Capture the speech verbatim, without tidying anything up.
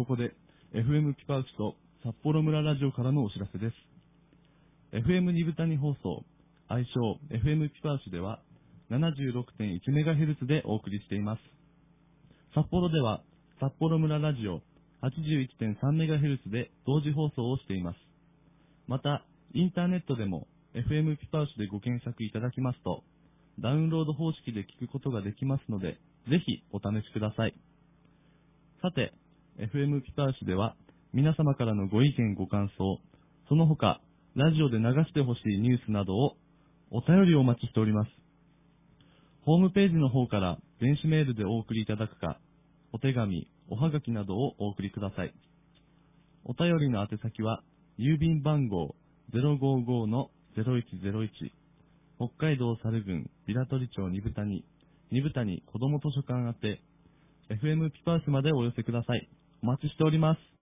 ここで エフエム ピパウチと札幌村ラジオからのお知らせです。エフエム 二豚に放送、愛称 エフエム ピパウチでは ななじゅうろくてんいちメガヘルツ でお送りしています。札幌では札幌村ラジオ はちじゅういってんさんメガヘルツ で同時放送をしています。また、インターネットでも エフエム ピパウチでご検索いただきますと、ダウンロード方式で聞くことができますので、ぜひお試しください。さて、エフエム ピパウチでは皆様からのご意見ご感想、その他、ラジオで流してほしいニュースなどをお便りをお待ちしております。ホームページの方から電子メールでお送りいただくか、お手紙、おはがきなどをお送りください。お便りの宛先は、郵便番号 ゼロごーごーのゼロいちゼロいち、北海道猿郡平取町二豚に、二豚に子ども図書館宛て、エフエム ピパウチまでお寄せください。お待ちしております。